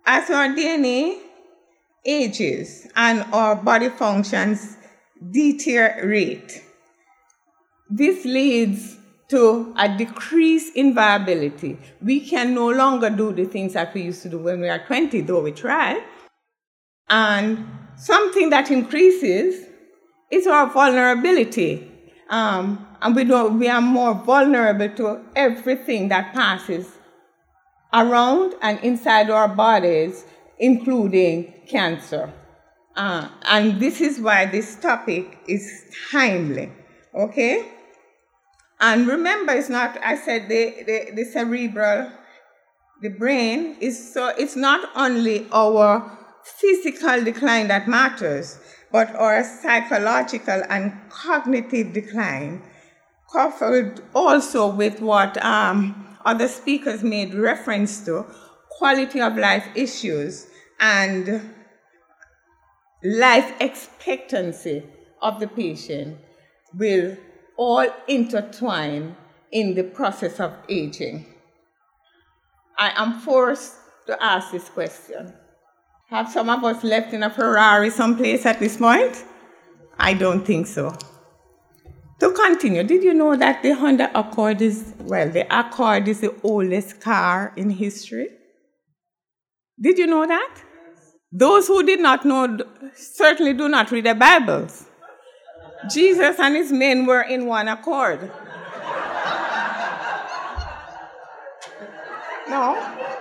as our DNA ages and our body functions deteriorate, this leads to a decrease in viability. We can no longer do the things that we used to do when we are 20, though we try. And something that increases is our vulnerability. And we are more vulnerable to everything that passes around and inside our bodies, including cancer. And this is why this topic is timely, okay? And remember, it's not, I said the cerebral, the brain is so, it's not only our physical decline that matters, but our psychological and cognitive decline, coupled also with what other speakers made reference to, quality of life issues and life expectancy of the patient will all intertwine in the process of aging. I am forced to ask this question. Have some of us left in a Ferrari someplace at this point? I don't think so. To continue, did you know that the Honda Accord is, the Accord is the oldest car in history? Did you know that? Those who did not know certainly do not read their Bibles. Jesus and his men were in one accord. No?